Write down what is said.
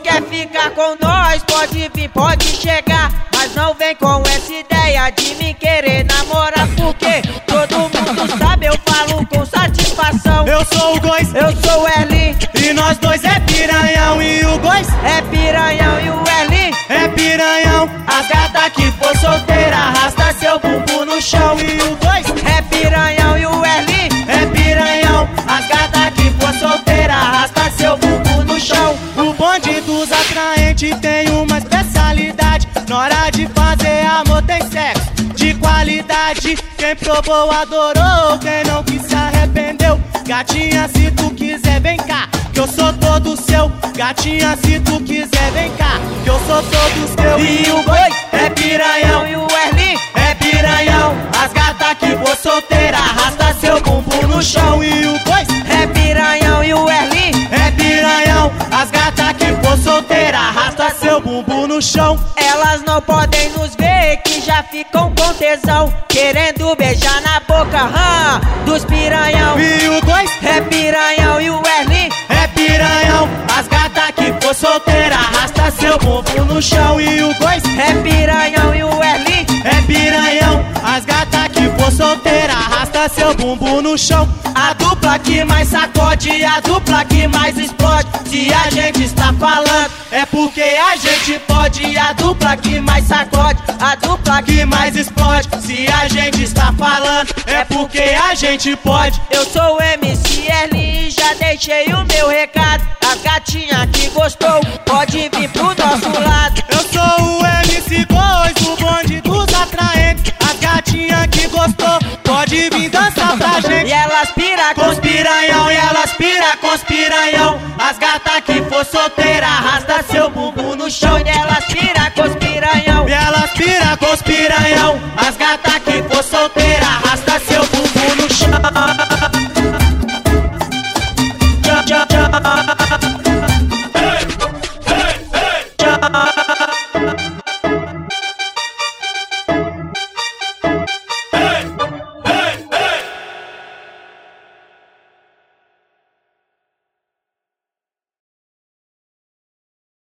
quer ficar com nós, pode vir, pode chegar, mas não vem com essa ideia de me querer namorar, porque todo mundo sabe, eu falo com satisfação. Eu sou o Góis, eu sou o Erlin, e nós dois é piranhão. E o Góis é piranhão e o Erlin é piranhão. As gata que for solteira arrasta seu bumbum no chão. E o Góis é piranhão e o Erlin é piranhão. As gata que for solteira arrasta seu bumbum no chão. O bonde dos atraentes tem uma especialidade. Na hora de fazer amor tem sexo de qualidade. Quem provou adorou, quem não quis se arrependeu. Gatinha, se tu quiser vem cá, que eu sou todo seu. Gatinha, se tu quiser vem cá, que eu sou todo seu. E o Góis é piranhão e o Erlin é piranhão. As gata que for solteira arrasta seu bumbum no chão. E o Góis é piranhão e o Erlin é piranhão. As gata que for solteira arrasta seu bumbum no chão. Elas não podem nos ver que já ficam com tesão, querendo beijar na boca dos piranhão. E o Góis é piranhão e o Erlin é piranhão. as gata que for solteira arrasta seu bumbum no chão. E o Góis é piranhão e o Erlin é piranhão. As gata que for solteira arrasta seu bumbum no chão. a dupla que mais sacode, a dupla que mais explode. Se a gente está falando é porque a gente pode. A dupla que mais sacode, a dupla que mais explode. Se a gente está falando é porque a gente pode. Eu sou o MC Erlin e já deixei o meu recado. As gatinha que gostou pode vir pro nosso lado. Eu sou o MC Góis, o bonde dos atraentes. As gatinha que gostou pode vir dançar pra gente. E elas pira com os piranhão, E elas pira com os piranhão. as gata que for solteira arrasta seu bumbum no chão. E elas pira com os piranhão, E elas pira com os piranhão.